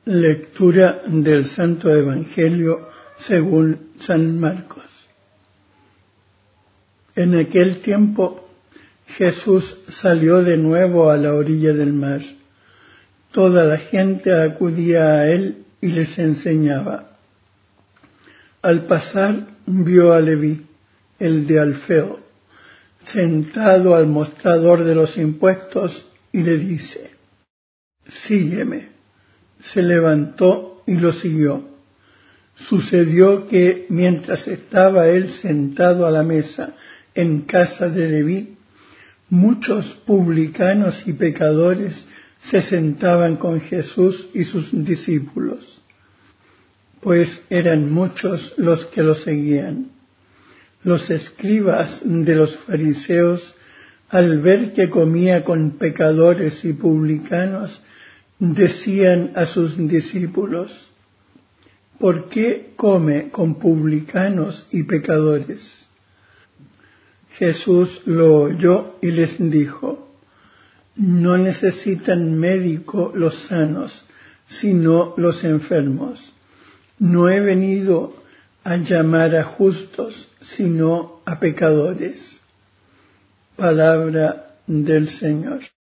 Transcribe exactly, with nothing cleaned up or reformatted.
Lectura del Santo Evangelio según San Marcos. En aquel tiempo Jesús salió de nuevo a la orilla del mar. Toda la gente acudía a él y les enseñaba. Al pasar vio a Leví, el de Alfeo, sentado al mostrador de los impuestos y le dice: «Sígueme». Se levantó y lo siguió. Sucedió que mientras estaba él sentado a la mesa en casa de Leví, muchos publicanos y pecadores se sentaban con Jesús y sus discípulos, pues eran muchos los que lo seguían. Los escribas de los fariseos, al ver que comía con pecadores y publicanos, decían a sus discípulos: «¿Por qué come con publicanos y pecadores?». Jesús lo oyó y les dijo: «No necesitan médico los sanos, sino los enfermos. No he venido a llamar a justos, sino a pecadores». Palabra del Señor.